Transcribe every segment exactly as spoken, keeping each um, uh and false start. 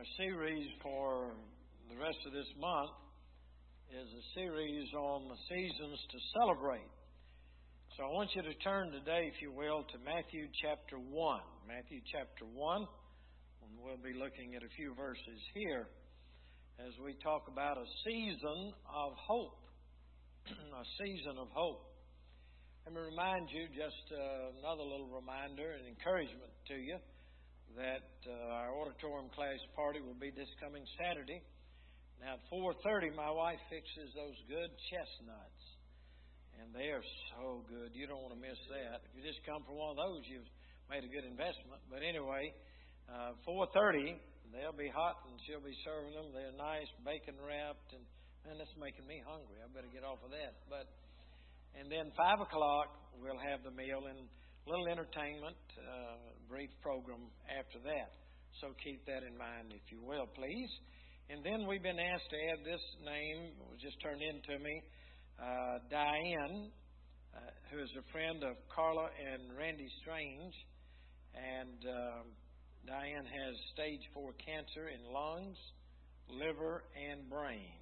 Our series for the rest of this month is a series on the seasons to celebrate. So I want you to turn today, if you will, to Matthew chapter one. Matthew chapter one, and we'll be looking at a few verses here as we talk about a season of hope. A season of hope. Let me remind you, just uh, another little reminder and encouragement to you, that uh, our auditorium class party will be this coming Saturday. Now at four thirty, my wife fixes those good chestnuts. And they are so good. You don't want to miss that. If you just come for one of those, you've made a good investment. But anyway, uh, four thirty, they'll be hot and she'll be serving them. They're nice, bacon wrapped. And man, that's making me hungry. I better get off of that. But And then five o'clock, we'll have the meal and a little entertainment, uh, brief program after that. So keep that in mind, if you will, please. And then we've been asked to add this name. It was just turned in to me. Uh, Diane, uh, who is a friend of Carla and Randy Strange. And uh, Diane has stage four cancer in lungs, liver, and brain.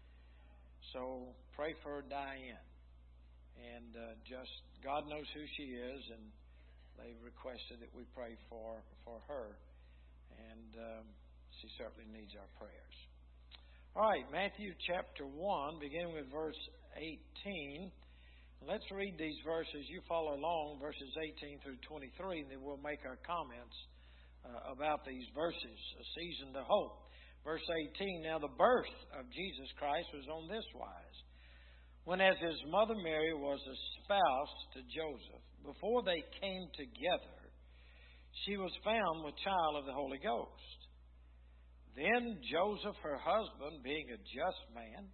So pray for Diane. And uh, just, God knows who she is, and they've requested that we pray for, for her. And um, she certainly needs our prayers. All right, Matthew chapter one, beginning with verse eighteen. Let's read these verses. You follow along, verses eighteen through twenty-three, and then we'll make our comments uh, about these verses. A season to hope. Verse eighteen, now the birth of Jesus Christ was on this wise. When as his mother Mary was espoused to Joseph, before they came together, she was found with child of the Holy Ghost. Then Joseph, her husband, being a just man,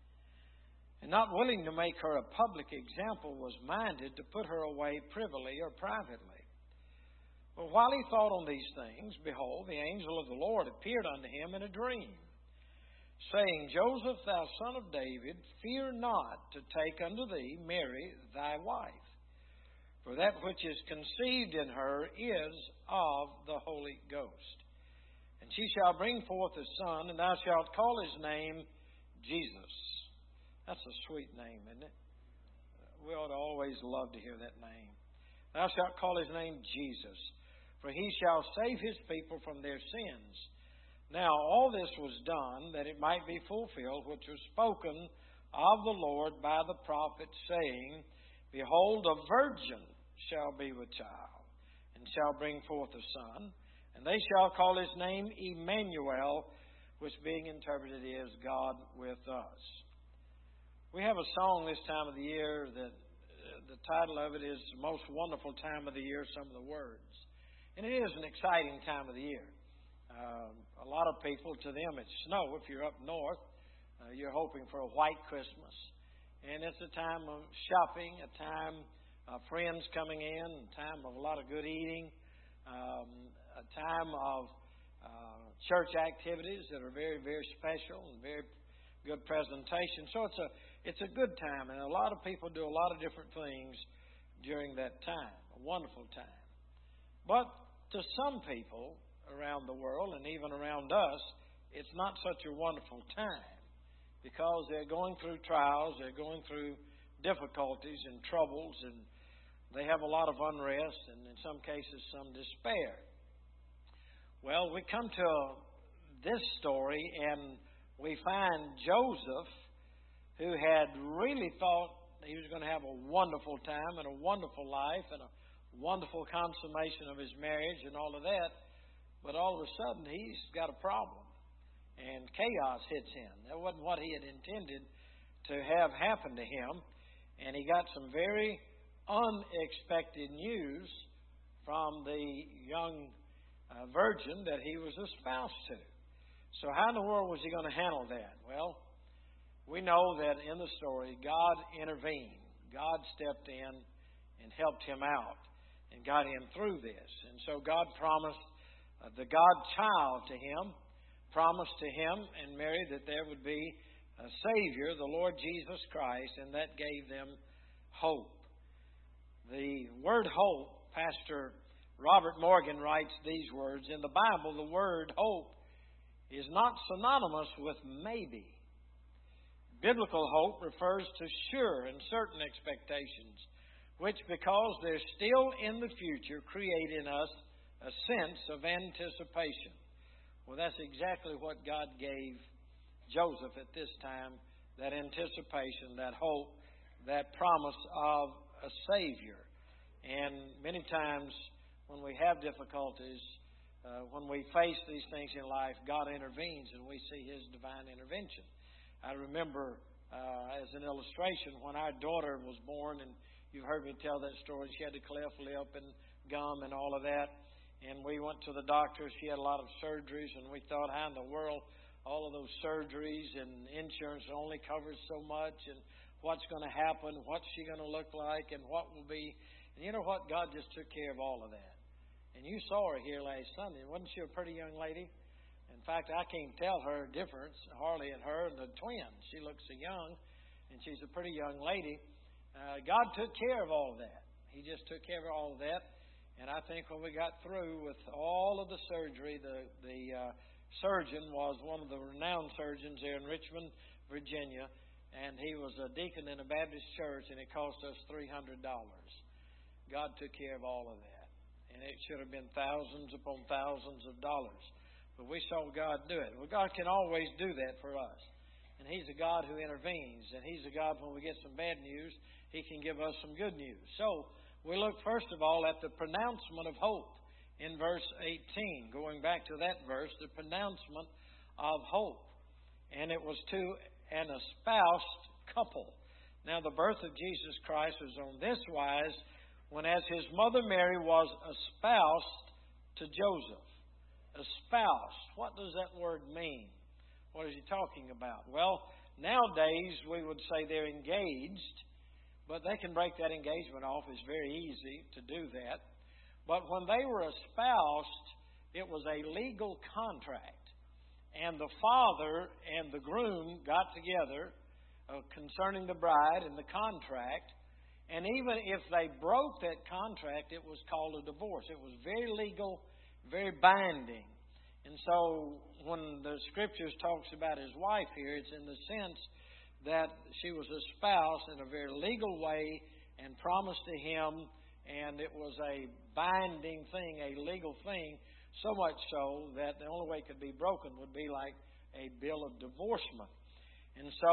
and not willing to make her a public example, was minded to put her away privily or privately. But while he thought on these things, behold, the angel of the Lord appeared unto him in a dream, saying, Joseph, thou son of David, fear not to take unto thee Mary thy wife, for that which is conceived in her is of the Holy Ghost. And she shall bring forth a son, and thou shalt call his name Jesus. That's a sweet name, isn't it? We ought to always love to hear that name. Thou shalt call his name Jesus, for he shall save his people from their sins. Now all this was done that it might be fulfilled, which was spoken of the Lord by the prophet, saying, Behold, a virgin shall be with child, and shall bring forth a son, and they shall call his name Emmanuel, which being interpreted is God with us. We have a song this time of the year that uh, the title of it is The Most Wonderful Time of the Year, some of the words. And it is an exciting time of the year. Um, a lot of people, to them it's snow. If you're up north, uh, you're hoping for a white Christmas. And it's a time of shopping, a time of friends coming in, a time of a lot of good eating, um, a time of uh, church activities that are very, very special and very good presentation. So it's a it's a good time, and a lot of people do a lot of different things during that time. A wonderful time. But to some people around the world and even around us, it's not such a wonderful time because they're going through trials, they're going through difficulties and troubles, and they have a lot of unrest and in some cases some despair. Well, we come to this story and we find Joseph, who had really thought he was going to have a wonderful time and a wonderful life and a wonderful consummation of his marriage and all of that. But all of a sudden, he's got a problem. And chaos hits him. That wasn't what he had intended to have happen to him. And he got some very unexpected news from the young uh, virgin that he was espoused to. So how in the world was he going to handle that? Well, we know that in the story, God intervened. God stepped in and helped him out and got him through this. And so God promised Uh, the God child to him, promised to him and Mary that there would be a Savior, the Lord Jesus Christ, and that gave them hope. The word hope, Pastor Robert Morgan writes these words. In the Bible, the word hope is not synonymous with maybe. Biblical hope refers to sure and certain expectations, which, because they're still in the future, create in us a sense of anticipation. Well, that's exactly what God gave Joseph at this time, that anticipation, that hope, that promise of a Savior. And many times when we have difficulties, uh, when we face these things in life, God intervenes and we see His divine intervention. I remember uh, as an illustration when our daughter was born, and you've heard me tell that story. She had a cleft lip and gum and all of that. And we went to the doctor. She had a lot of surgeries, and we thought, how in the world, all of those surgeries and insurance only covers so much, and what's going to happen, what's she going to look like, and what will be. And you know what? God just took care of all of that. And you saw her here last Sunday. Wasn't she a pretty young lady? In fact, I can't tell her difference, hardly in her and the twins. She looks so young, and she's a pretty young lady. Uh, God took care of all of that. He just took care of all of that. And I think when we got through with all of the surgery, the, the uh, surgeon was one of the renowned surgeons there in Richmond, Virginia, and he was a deacon in a Baptist church, and it cost us three hundred dollars. God took care of all of that. And it should have been thousands upon thousands of dollars. But we saw God do it. Well, God can always do that for us. And He's a God who intervenes. And He's a God, when we get some bad news, He can give us some good news. So we look first of all at the pronouncement of hope in verse eighteen. Going back to that verse, the pronouncement of hope. And it was to an espoused couple. Now the birth of Jesus Christ was on this wise, when as His mother Mary was espoused to Joseph. Espoused. What does that word mean? What is he talking about? Well, nowadays we would say they're engaged, but they can break that engagement off. It's very easy to do that. But when they were espoused, it was a legal contract. And the father and the groom got together uh, concerning the bride and the contract. And even if they broke that contract, it was called a divorce. It was very legal, very binding. And so when the Scriptures talks about his wife here, it's in the sense that she was espoused in a very legal way and promised to him, and it was a binding thing, a legal thing, so much so that the only way it could be broken would be like a bill of divorcement. And so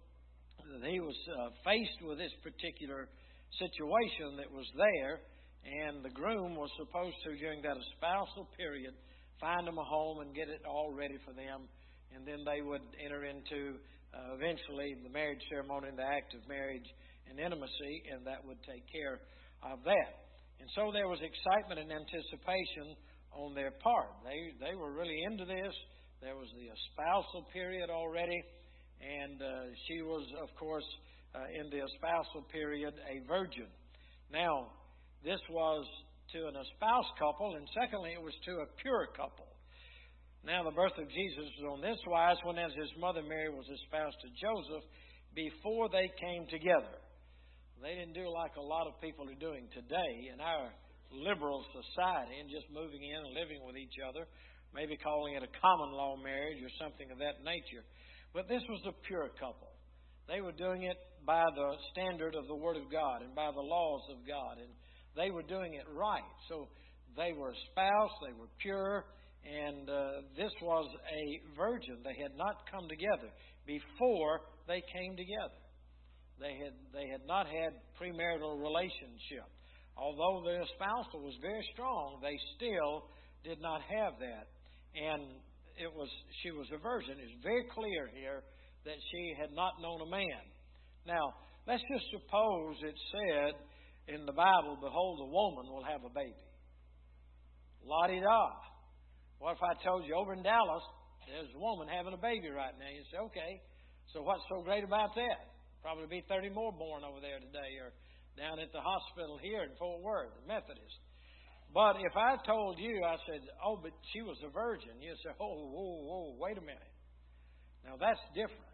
he was uh, faced with this particular situation that was there, and the groom was supposed to, during that espousal period, find them a home and get it all ready for them, and then they would enter into uh, eventually the marriage ceremony and the act of marriage and intimacy, and that would take care of that. And so there was excitement and anticipation on their part. They they were really into this. There was the espousal period already, and uh, she was, of course, uh, in the espousal period, a virgin. Now, this was to an espoused couple, and secondly, it was to a pure couple. Now, the birth of Jesus was on this wise, when as his mother Mary was espoused to Joseph, before they came together. They didn't do like a lot of people are doing today in our liberal society, and just moving in and living with each other, maybe calling it a common law marriage or something of that nature. But this was a pure couple. They were doing it by the standard of the Word of God and by the laws of God, and they were doing it right. So they were espoused, they were pure, and uh, this was a virgin. They had not come together before they came together. They had they had not had premarital relationship. Although their espousal was very strong, they still did not have that. And it was she was a virgin. It's very clear here that she had not known a man. Now, let's just suppose it said in the Bible, behold, a woman will have a baby. La-di-da. What if I told you over in Dallas, there's a woman having a baby right now? You say, okay, so what's so great about that? Probably be thirty more born over there today, or down at the hospital here in Fort Worth, the Methodist. But if I told you, I said, oh, but she was a virgin, you'd say, oh, whoa, whoa, wait a minute. Now that's different.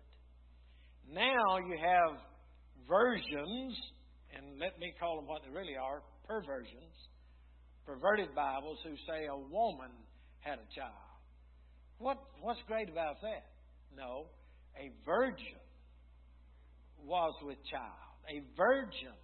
Now you have versions, and let me call them what they really are, perversions, perverted Bibles who say a woman had a child. What, what's great about that? No, a virgin was with child. A virgin,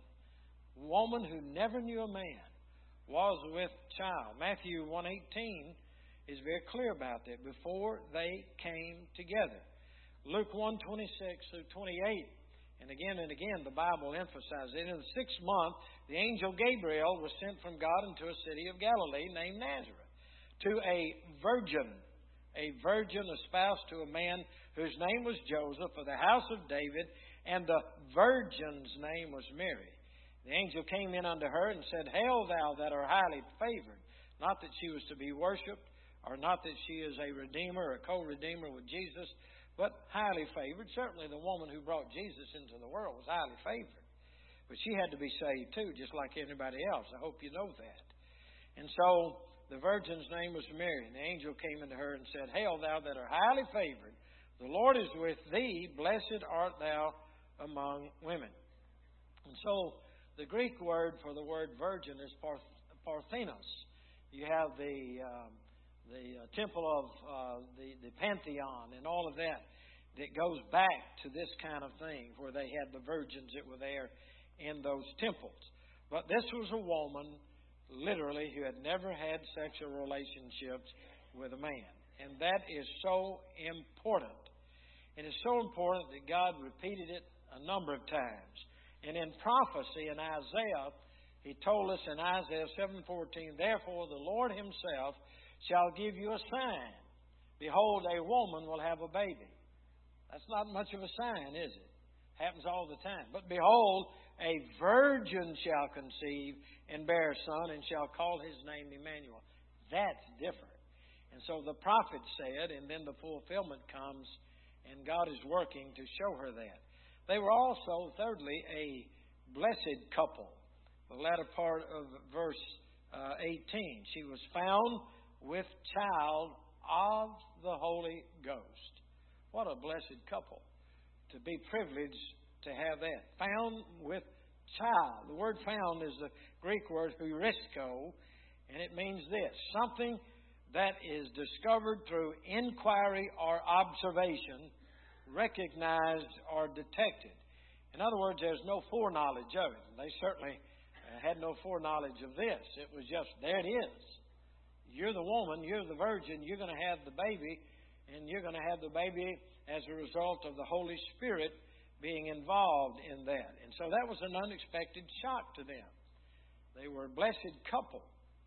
woman who never knew a man, was with child. Matthew one eighteen is very clear about that. Before they came together. Luke one twenty-six through twenty-eight. And again and again, the Bible emphasizes it. In the sixth month, the angel Gabriel was sent from God into a city of Galilee named Nazareth to a virgin, a virgin espoused to a man whose name was Joseph of the house of David, and the virgin's name was Mary. The angel came in unto her and said, Hail thou that art highly favored. Not that she was to be worshipped, or not that she is a redeemer or a co-redeemer with Jesus, but highly favored. Certainly the woman who brought Jesus into the world was highly favored. But she had to be saved too, just like anybody else. I hope you know that. And so the virgin's name was Mary. And the angel came unto her and said, Hail thou that art highly favored. The Lord is with thee. Blessed art thou among women. And so the Greek word for the word virgin is parthenos. You have the... Um, the uh, temple of uh, the, the Pantheon and all of that that goes back to this kind of thing where they had the virgins that were there in those temples. But this was a woman, literally, who had never had sexual relationships with a man. And that is so important. And it's so important that God repeated it a number of times. And in prophecy in Isaiah, He told us in Isaiah seven fourteen, Therefore the Lord Himself shall give you a sign. Behold, a woman will have a baby. That's not much of a sign, is it? Happens all the time. But behold, a virgin shall conceive and bear a son, and shall call his name Emmanuel. That's different. And so the prophet said, and then the fulfillment comes, and God is working to show her that. They were also, thirdly, a blessed couple. The latter part of verse uh, eighteen. She was found with child of the Holy Ghost. What a blessed couple to be privileged to have that. Found with child. The word found is the Greek word heurisko, and it means this: something that is discovered through inquiry or observation, recognized or detected. In other words, there's no foreknowledge of it. They certainly had no foreknowledge of this. It was just, there it is. You're the woman, you're the virgin, you're going to have the baby, and you're going to have the baby as a result of the Holy Spirit being involved in that. And so that was an unexpected shock to them. They were a blessed couple,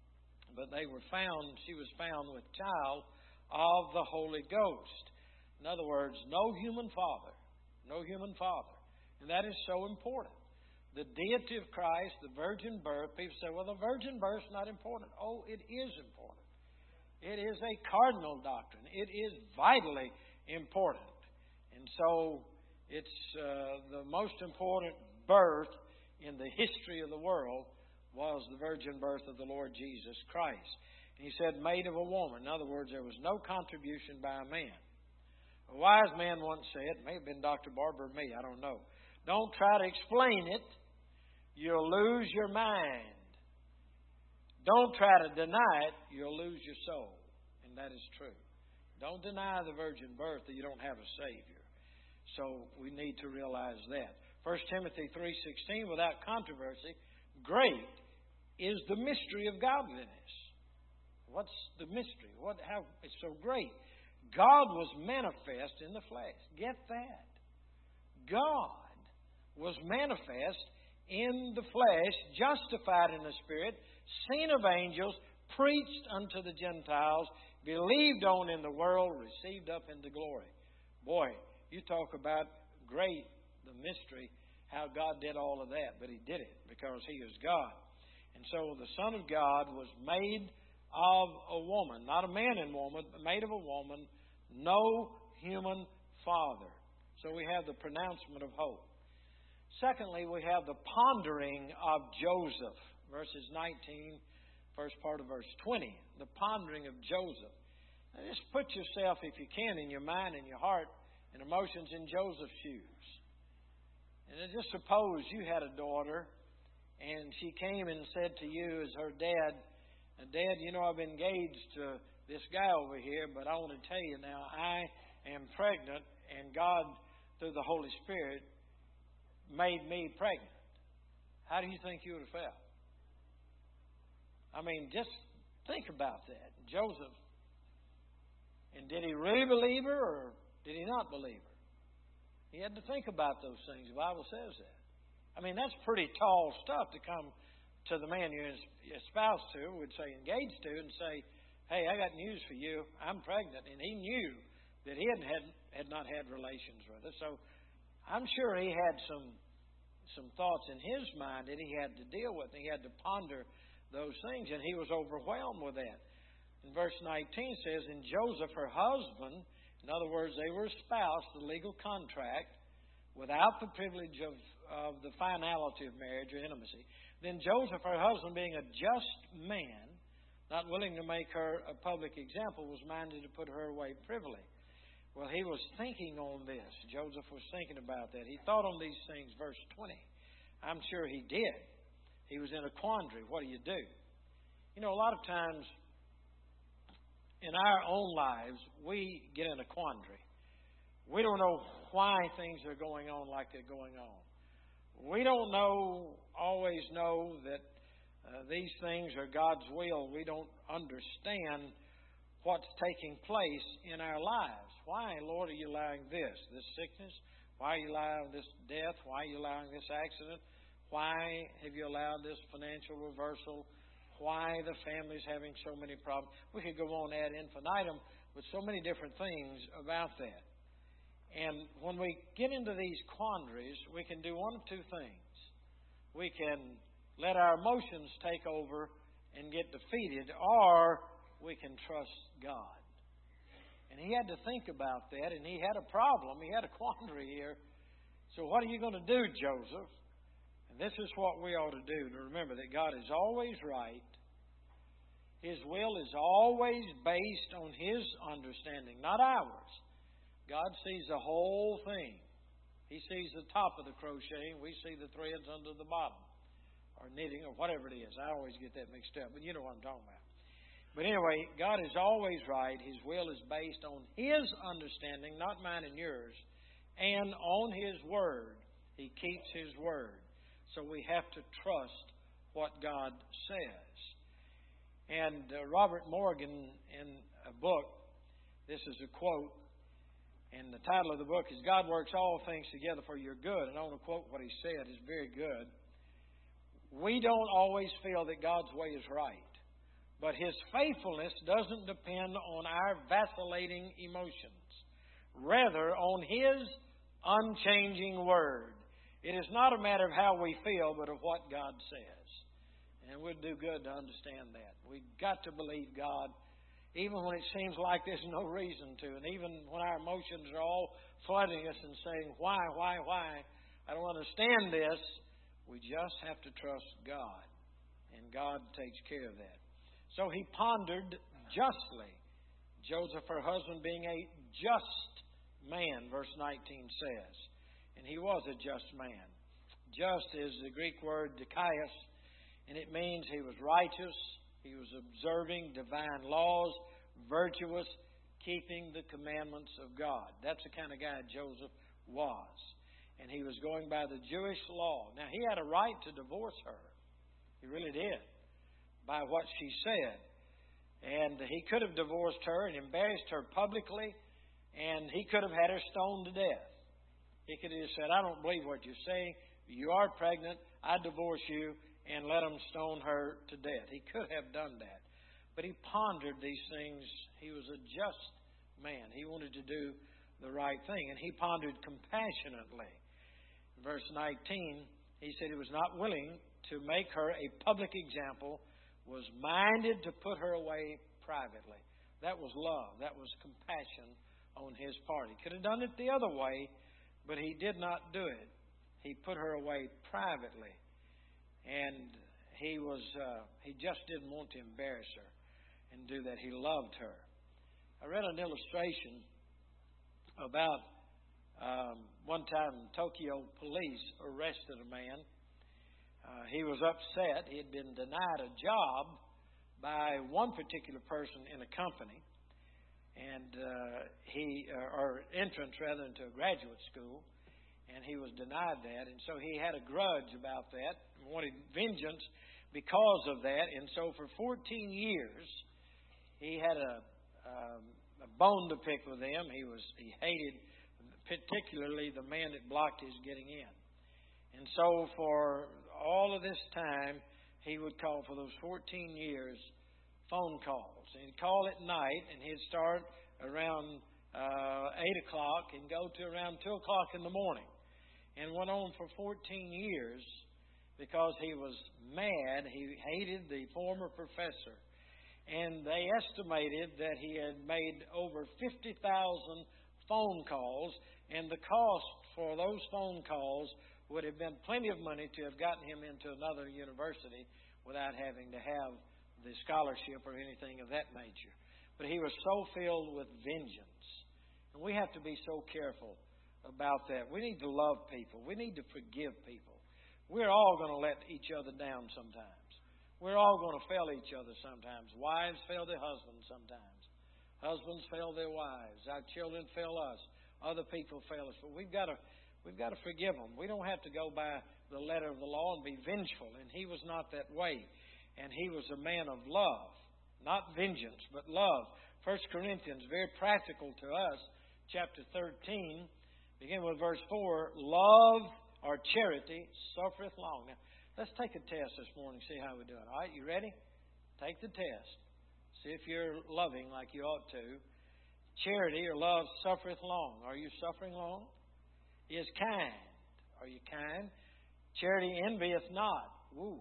but they were found, she was found with child of the Holy Ghost. In other words, no human father, no human father. And that is so important. The deity of Christ, the virgin birth, people say, well, the virgin birth is not important. Oh, it is important. It is a cardinal doctrine. It is vitally important. And so it's uh, the most important birth in the history of the world was the virgin birth of the Lord Jesus Christ. And He said, made of a woman. In other words, there was no contribution by a man. A wise man once said, it may have been Doctor Barber or me, I don't know. Don't try to explain it. You'll lose your mind. Don't try to deny it. You'll lose your soul. And that is true. Don't deny the virgin birth that you don't have a Savior. So we need to realize that. First Timothy three sixteen, without controversy, great is the mystery of godliness. What's the mystery? What? How? It's so great. God was manifest in the flesh. Get that. God was manifest in the flesh, justified in the Spirit, seen of angels, preached unto the Gentiles, believed on in the world, received up into glory. Boy, you talk about great, the mystery, how God did all of that. But He did it because He is God. And so the Son of God was made of a woman, not a man and woman, but made of a woman, no human father. So we have the pronouncement of hope. Secondly, we have the pondering of Joseph, verses nineteen, first part of verse twenty. The pondering of Joseph. Now just put yourself, if you can, in your mind and your heart and emotions in Joseph's shoes. And just suppose you had a daughter and she came and said to you as her dad, Dad, you know, I've been engaged to this guy over here, but I want to tell you now, I am pregnant, and God, through the Holy Spirit, made me pregnant. How do you think you would have felt? I mean, just think about that. Joseph, and did he really believe her, or did he not believe her? He had to think about those things. The Bible says that. I mean, that's pretty tall stuff to come to the man you're espoused to, would say engaged to, and say, hey, I got news for you. I'm pregnant. And he knew that he hadn't had, had not had relations with her. So I'm sure he had some some thoughts in his mind that he had to deal with. He had to ponder those things, and he was overwhelmed with that. In verse nineteen says, and Joseph, her husband, in other words, they were espoused, the legal contract, without the privilege of, of the finality of marriage or intimacy. Then Joseph, her husband, being a just man, not willing to make her a public example, was minded to put her away privily. Well, he was thinking on this. Joseph was thinking about that. He thought on these things, verse twenty. I'm sure he did. He was in a quandary. What do you do? You know, a lot of times in our own lives, we get in a quandary. We don't know why things are going on like they're going on. We don't know, always know that uh, these things are God's will. We don't understand what's taking place in our lives. Why, Lord, are you allowing this? This sickness? Why are you allowing this death? Why are you allowing this accident? Why have you allowed this financial reversal? Why the family's having so many problems? We could go on ad infinitum with so many different things about that. And when we get into these quandaries, we can do one of two things. We can let our emotions take over and get defeated, or we can trust God. And he had to think about that, and he had a problem. He had a quandary here. So what are you going to do, Joseph? And this is what we ought to do, to remember that God is always right. His will is always based on His understanding, not ours. God sees the whole thing. He sees the top of the crocheting. We see the threads under the bottom, or knitting, or whatever it is. I always get that mixed up, but you know what I'm talking about. But anyway, God is always right. His will is based on His understanding, not mine and yours, and on His Word. He keeps His Word. So we have to trust what God says. And uh, Robert Morgan, in a book, this is a quote, and the title of the book is God Works All Things Together for Your Good. And I want to quote what he said. It's very good. We don't always feel that God's way is right, but His faithfulness doesn't depend on our vacillating emotions, rather on His unchanging Word. It is not a matter of how we feel, but of what God says. And we'd do good to understand that. We've got to believe God, even when it seems like there's no reason to. And even when our emotions are all flooding us and saying, why, why, why? I don't understand this. We just have to trust God. And God takes care of that. So he pondered justly. Joseph, her husband, being a just man, verse nineteen says. And he was a just man. Just is the Greek word dikaios, and it means he was righteous, he was observing divine laws, virtuous, keeping the commandments of God. That's the kind of guy Joseph was. And he was going by the Jewish law. Now, he had a right to divorce her. He really did, by what she said. And he could have divorced her and embarrassed her publicly, and he could have had her stoned to death. He could have just said, I don't believe what you're saying. You are pregnant. I divorce you, and let them stone her to death. He could have done that. But he pondered these things. He was a just man. He wanted to do the right thing. And he pondered compassionately. In verse nineteen, he said he was not willing to make her a public example, was minded to put her away privately. That was love. That was compassion on his part. He could have done it the other way, but he did not do it. He put her away privately. And he was uh, he just didn't want to embarrass her and do that. He loved her. I read an illustration about um, one time Tokyo police arrested a man. Uh, he was upset. He had been denied a job by one particular person in a company, and uh, he, uh, or entrance rather into a graduate school, and he was denied that, and so he had a grudge about that, wanted vengeance because of that, and so for fourteen years he had a, um, a bone to pick with them. He was he hated particularly the man that blocked his getting in, and so for all of this time he would call for those fourteen years phone calls. And he'd call at night, and he'd start around uh, eight o'clock and go to around two o'clock in the morning. And went on for fourteen years because he was mad. He hated the former professor. And they estimated that he had made over fifty thousand phone calls, and the cost for those phone calls would have been plenty of money to have gotten him into another university without having to have the scholarship or anything of that nature. But he was so filled with vengeance. And we have to be so careful about that. We need to love people. We need to forgive people. We're all going to let each other down sometimes. We're all going to fail each other sometimes. Wives fail their husbands sometimes. Husbands fail their wives. Our children fail us. Other people fail us. But we've got to We've got to forgive them. We don't have to go by the letter of the law and be vengeful. And he was not that way. And he was a man of love. Not vengeance, but love. First Corinthians, very practical to us. Chapter thirteen, begin with verse four. Love or charity suffereth long. Now, let's take a test this morning, see how we're doing. All right, you ready? Take the test. See if you're loving like you ought to. Charity or love suffereth long. Are you suffering long? Is kind. Are you kind? Charity envieth not. Woo.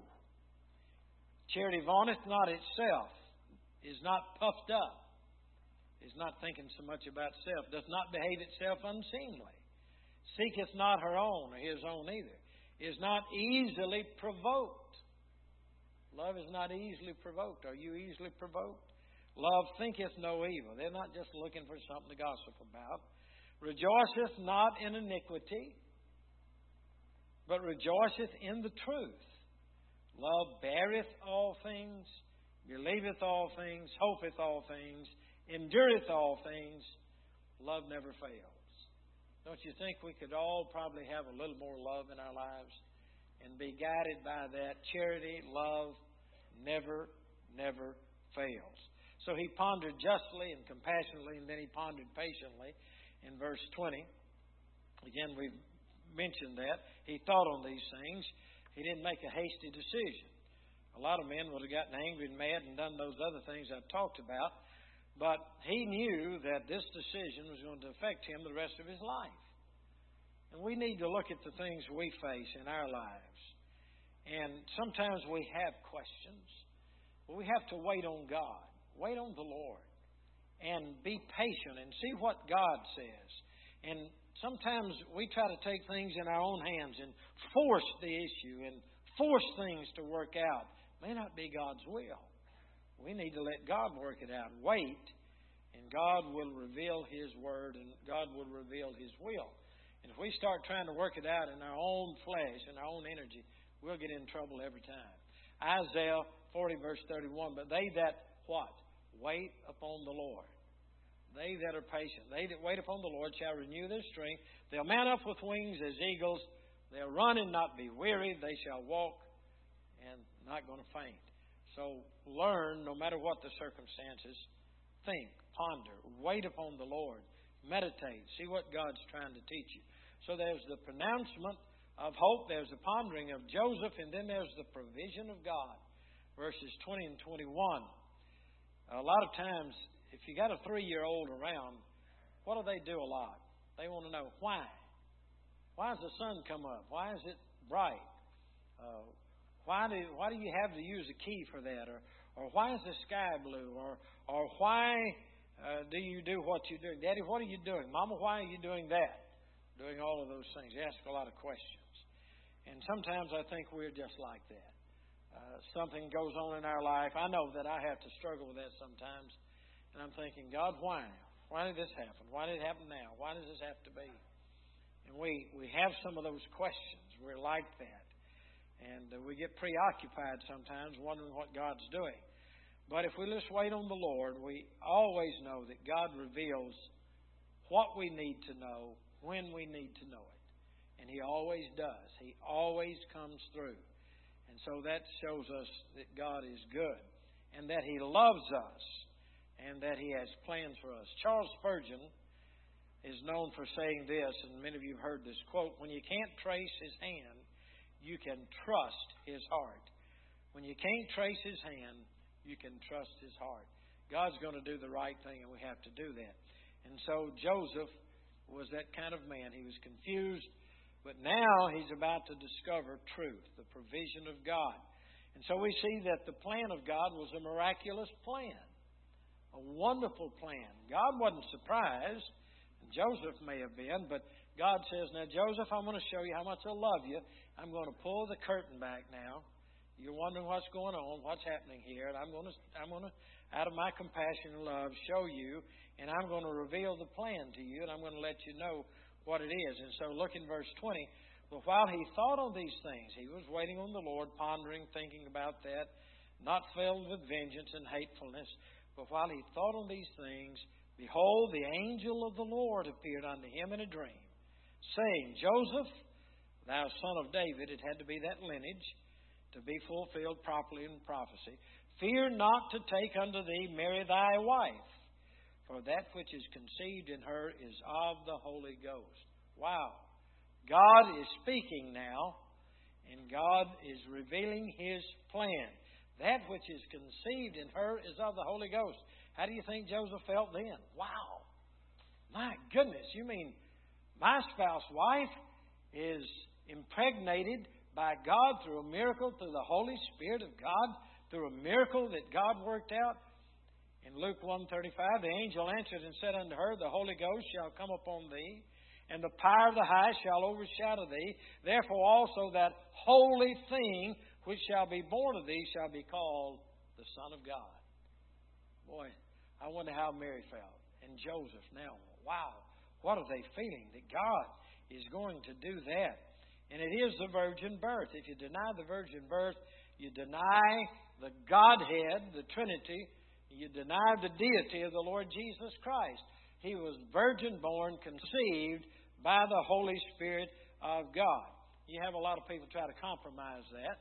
Charity vaunteth not itself. Is not puffed up. Is not thinking so much about self. Doth not behave itself unseemly. Seeketh not her own, or his own either. Is not easily provoked. Love is not easily provoked. Are you easily provoked? Love thinketh no evil. They're not just looking for something to gossip about. Rejoiceth not in iniquity, but rejoiceth in the truth. Love beareth all things, believeth all things, hopeth all things, endureth all things. Love never fails. Don't you think we could all probably have a little more love in our lives and be guided by that? Charity, love, never, never fails. So he pondered justly and compassionately, and then he pondered patiently. In verse twenty, again, we've mentioned that. He thought on these things. He didn't make a hasty decision. A lot of men would have gotten angry and mad and done those other things I've talked about. But he knew that this decision was going to affect him the rest of his life. And we need to look at the things we face in our lives. And sometimes we have questions. But we have to wait on God. Wait on the Lord. And be patient and see what God says. And sometimes we try to take things in our own hands and force the issue and force things to work out. It may not be God's will. We need to let God work it out. Wait, and God will reveal His Word and God will reveal His will. And if we start trying to work it out in our own flesh and our own energy, we'll get in trouble every time. Isaiah forty, verse thirty-one, but they that, what? Wait upon the Lord. They that are patient, they that wait upon the Lord shall renew their strength. They'll mount up with wings as eagles. They'll run and not be weary. They shall walk and not going to faint. So learn, no matter what the circumstances, think, ponder, wait upon the Lord, meditate, see what God's trying to teach you. So there's the pronouncement of hope, there's the pondering of Joseph, and then there's the provision of God. Verses twenty and twenty-one. A lot of times, if you got a three-year-old around, what do they do a lot? They want to know why. Why does the sun come up? Why is it bright? Uh, why do why do you have to use a key for that? Or or why is the sky blue? Or or why uh, do you do what you do? Daddy, what are you doing? Mama, why are you doing that? Doing all of those things. They ask a lot of questions. And sometimes I think we're just like that. Uh, something goes on in our life. I know that I have to struggle with that sometimes. And I'm thinking, God, why? Why did this happen? Why did it happen now? Why does this have to be? And we, we have some of those questions. We're like that. And uh, we get preoccupied sometimes wondering what God's doing. But if we just wait on the Lord, we always know that God reveals what we need to know when we need to know it. And He always does. He always comes through. And so that shows us that God is good and that He loves us and that He has plans for us. Charles Spurgeon is known for saying this, and many of you have heard this quote, when you can't trace His hand, you can trust His heart. When you can't trace His hand, you can trust His heart. God's going to do the right thing, and we have to do that. And so Joseph was that kind of man. He was confused, but now he's about to discover truth, the provision of God. And so we see that the plan of God was a miraculous plan, a wonderful plan. God wasn't surprised, and Joseph may have been, but God says, now, Joseph, I'm going to show you how much I love you. I'm going to pull the curtain back now. You're wondering what's going on, what's happening here, and I'm going to, I'm going to, out of my compassion and love, show you, and I'm going to reveal the plan to you, and I'm going to let you know what it is. And so look in verse twenty. But while he thought on these things, he was waiting on the Lord, pondering, thinking about that, not filled with vengeance and hatefulness. But while he thought on these things, behold, the angel of the Lord appeared unto him in a dream, saying, Joseph, thou son of David, it had to be that lineage, to be fulfilled properly in prophecy. Fear not to take unto thee Mary thy wife, for that which is conceived in her is of the Holy Ghost. Wow. God is speaking now, and God is revealing His plan. That which is conceived in her is of the Holy Ghost. How do you think Joseph felt then? Wow. My goodness. You mean my spouse wife is impregnated by God through a miracle, through the Holy Spirit of God, through a miracle that God worked out? In Luke one thirty-five, the angel answered and said unto her, the Holy Ghost shall come upon thee, and the power of the high shall overshadow thee. Therefore also that holy thing which shall be born of thee shall be called the Son of God. Boy, I wonder how Mary felt. And Joseph now. Wow, what are they feeling? That God is going to do that. And it is the virgin birth. If you deny the virgin birth, you deny the Godhead, the Trinity. You deny the deity of the Lord Jesus Christ. He was virgin born, conceived by the Holy Spirit of God. You have a lot of people try to compromise that.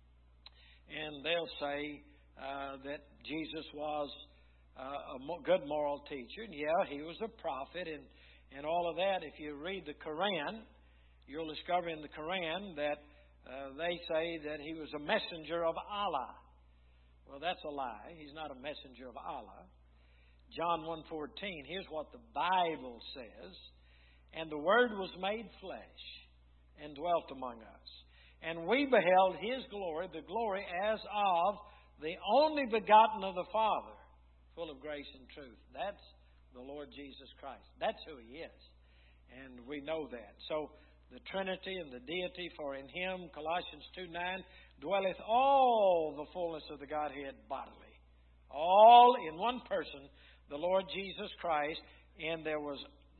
And they'll say uh, that Jesus was uh, a good moral teacher. And yeah, He was a prophet and, and all of that. If you read the Quran, you'll discover in the Quran that uh, they say that He was a messenger of Allah. Well, that's a lie. He's not a messenger of Allah. John one fourteen, here's what the Bible says. And the Word was made flesh and dwelt among us. And we beheld His glory, the glory as of the only begotten of the Father, full of grace and truth. That's the Lord Jesus Christ. That's who He is. And we know that. So the Trinity and the deity, for in Him, Colossians two nine, dwelleth all the fullness of the Godhead bodily. All in one person, the Lord Jesus Christ, and there was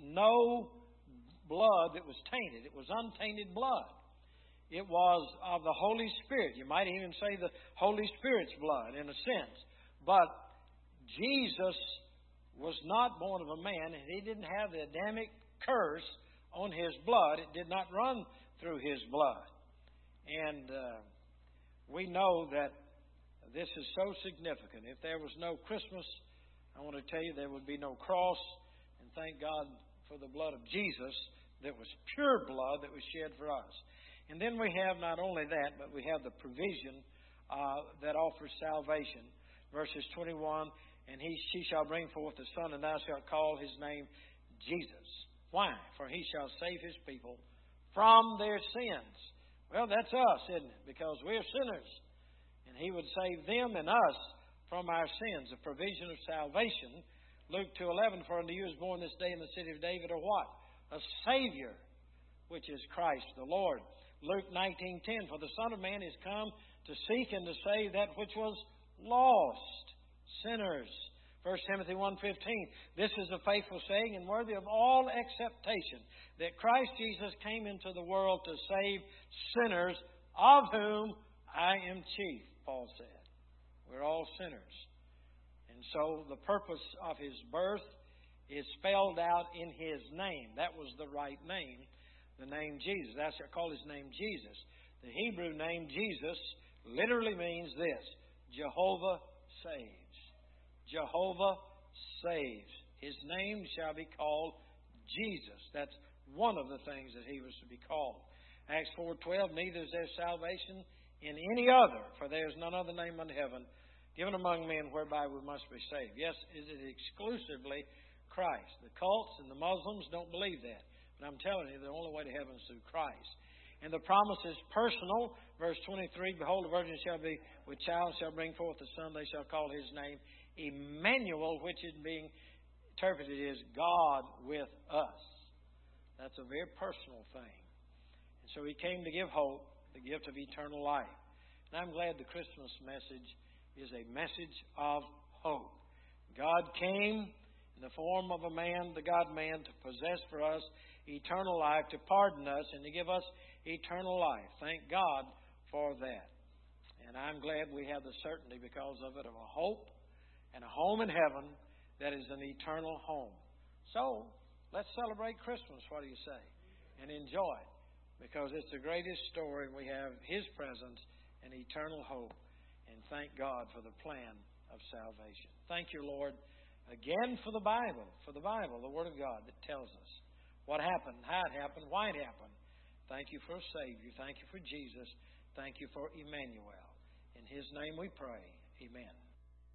no blood that was tainted. It was untainted blood. It was of the Holy Spirit. You might even say the Holy Spirit's blood in a sense. But Jesus was not born of a man, and He didn't have the Adamic curse on His blood. It did not run through His blood. And uh, we know that this is so significant. If there was no Christmas, I want to tell you there would be no cross. And thank God for the blood of Jesus that was pure blood that was shed for us. And then we have not only that, but we have the provision uh, that offers salvation. Verses twenty-one, and he, she shall bring forth a son, and thou shalt call his name Jesus. Why? For he shall save his people from their sins. Well, that's us, isn't it? Because we're sinners. And he would save them and us from our sins. The provision of salvation. Luke two eleven, for unto you is born this day in the city of David a what? A Savior, which is Christ the Lord. Luke nineteen ten, for the Son of Man is come to seek and to save that which was lost, sinners. First Timothy one fifteen, this is a faithful saying and worthy of all acceptation, that Christ Jesus came into the world to save sinners, of whom I am chief, Paul said. We're all sinners. And so the purpose of His birth is spelled out in His name. That was the right name, the name Jesus. That's I call His name Jesus. The Hebrew name Jesus literally means this: Jehovah saves. Jehovah saves. His name shall be called Jesus. That's one of the things that He was to be called. Acts four twelve, neither is there salvation in any other, for there is none other name under heaven given among men whereby we must be saved. Yes, is it exclusively Christ? The cults and the Muslims don't believe that. But I'm telling you, the only way to heaven is through Christ. And the promise is personal. Verse twenty-three, behold, the virgin shall be with child, shall bring forth a son, they shall call His name Emmanuel, which is being interpreted is God with us. That's a very personal thing. And so He came to give hope, the gift of eternal life. And I'm glad the Christmas message is a message of hope. God came in the form of a man, the God-man, to possess for us eternal life, to pardon us, and to give us eternal life. Thank God for that. And I'm glad we have the certainty because of it of a hope and a home in heaven that is an eternal home. So, let's celebrate Christmas, what do you say? And enjoy it. Because it's the greatest story. We have His presence and eternal hope. And thank God for the plan of salvation. Thank you, Lord, again for the Bible. For the Bible, the Word of God that tells us what happened, how it happened, why it happened. Thank you for a Savior. Thank you for Jesus. Thank you for Emmanuel. In His name we pray. Amen.